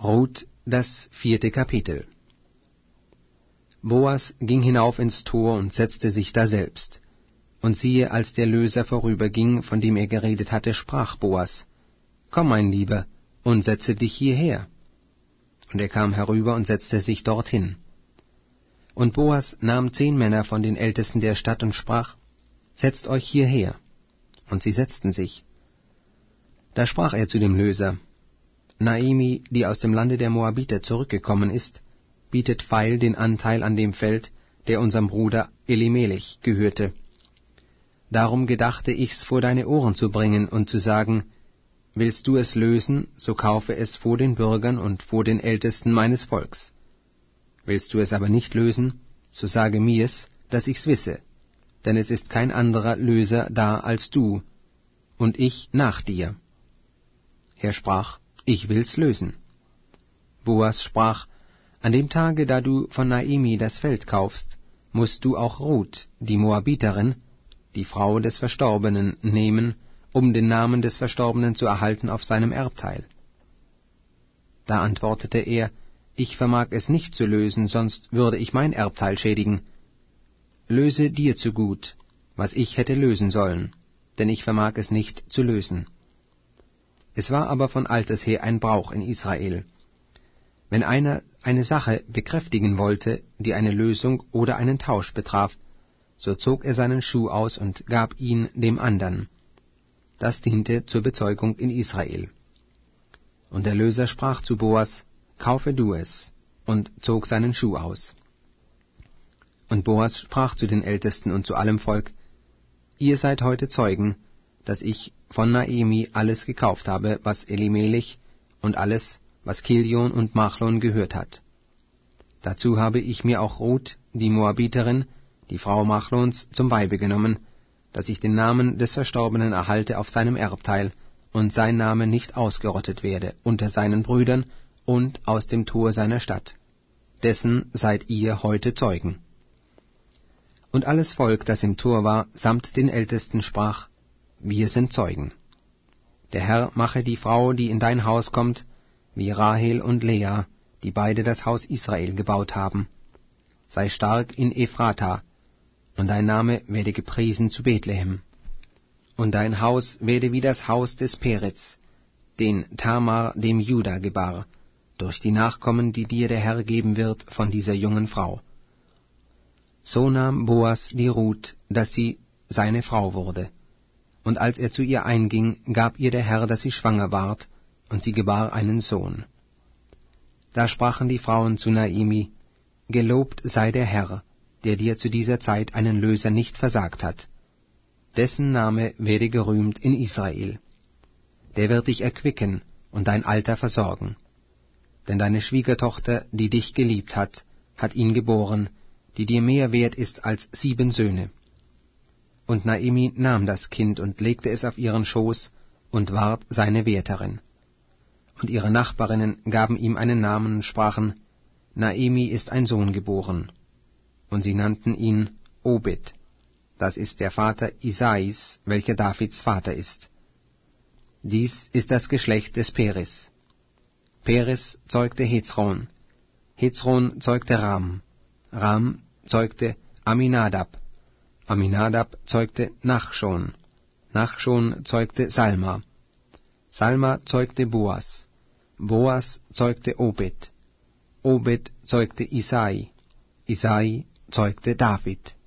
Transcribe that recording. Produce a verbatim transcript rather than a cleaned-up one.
Ruth, das vierte Kapitel. Boas ging hinauf ins Tor und setzte sich daselbst. Und siehe, als der Löser vorüberging, von dem er geredet hatte, sprach Boas: Komm, mein Lieber, und setze dich hierher. Und er kam herüber und setzte sich dorthin. Und Boas nahm zehn Männer von den Ältesten der Stadt und sprach: Setzt euch hierher. Und sie setzten sich. Da sprach er zu dem Löser: Naimi, die aus dem Lande der Moabiter zurückgekommen ist, bietet feil den Anteil an dem Feld, der unserem Bruder Elimelech gehörte. Darum gedachte ich's vor deine Ohren zu bringen und zu sagen: Willst du es lösen, so kaufe es vor den Bürgern und vor den Ältesten meines Volks. Willst du es aber nicht lösen, so sage mir's, dass ich's wisse, denn es ist kein anderer Löser da als du, und ich nach dir. Er sprach: Ich will's lösen. Boas sprach: An dem Tage, da du von Naimi das Feld kaufst, musst du auch Ruth, die Moabiterin, die Frau des Verstorbenen, nehmen, um den Namen des Verstorbenen zu erhalten auf seinem Erbteil. Da antwortete er: Ich vermag es nicht zu lösen, sonst würde ich mein Erbteil schädigen. Löse dir zugut, was ich hätte lösen sollen, denn ich vermag es nicht zu lösen. Es war aber von alters her ein Brauch in Israel: Wenn einer eine Sache bekräftigen wollte, die eine Lösung oder einen Tausch betraf, so zog er seinen Schuh aus und gab ihn dem andern. Das diente zur Bezeugung in Israel. Und der Löser sprach zu Boas: Kaufe du es, und zog seinen Schuh aus. Und Boas sprach zu den Ältesten und zu allem Volk: Ihr seid heute Zeugen, dass ich von Naimi alles gekauft habe, was Elimelech, und alles, was Kilion und Machlon gehört hat. Dazu habe ich mir auch Ruth, die Moabiterin, die Frau Machlons, zum Weibe genommen, dass ich den Namen des Verstorbenen erhalte auf seinem Erbteil, und sein Name nicht ausgerottet werde unter seinen Brüdern und aus dem Tor seiner Stadt. Dessen seid ihr heute Zeugen. Und alles Volk, das im Tor war, samt den Ältesten, sprach: Wir sind Zeugen. Der Herr mache die Frau, die in dein Haus kommt, wie Rahel und Lea, die beide das Haus Israel gebaut haben. Sei stark in Ephrata, und dein Name werde gepriesen zu Bethlehem. Und dein Haus werde wie das Haus des Peretz, den Tamar dem Juda gebar, durch die Nachkommen, die dir der Herr geben wird von dieser jungen Frau. So nahm Boas die Ruth, dass sie seine Frau wurde. Und als er zu ihr einging, gab ihr der Herr, dass sie schwanger ward, und sie gebar einen Sohn. Da sprachen die Frauen zu Naimi: Gelobt sei der Herr, der dir zu dieser Zeit einen Löser nicht versagt hat. Dessen Name werde gerühmt in Israel. Der wird dich erquicken und dein Alter versorgen. Denn deine Schwiegertochter, die dich geliebt hat, hat ihn geboren, die dir mehr wert ist als sieben Söhne. Und Naimi nahm das Kind und legte es auf ihren Schoß und ward seine Wärterin. Und ihre Nachbarinnen gaben ihm einen Namen und sprachen: Naimi ist ein Sohn geboren. Und sie nannten ihn Obed. Das ist der Vater Isais, welcher Davids Vater ist. Dies ist das Geschlecht des Peres. Peres zeugte Hezron. Hezron zeugte Ram. Ram zeugte Aminadab. Aminadab zeugte Nachschon. Nachschon zeugte Salma. Salma zeugte Boas. Boas zeugte Obed. Obed zeugte Isai. Isai zeugte David.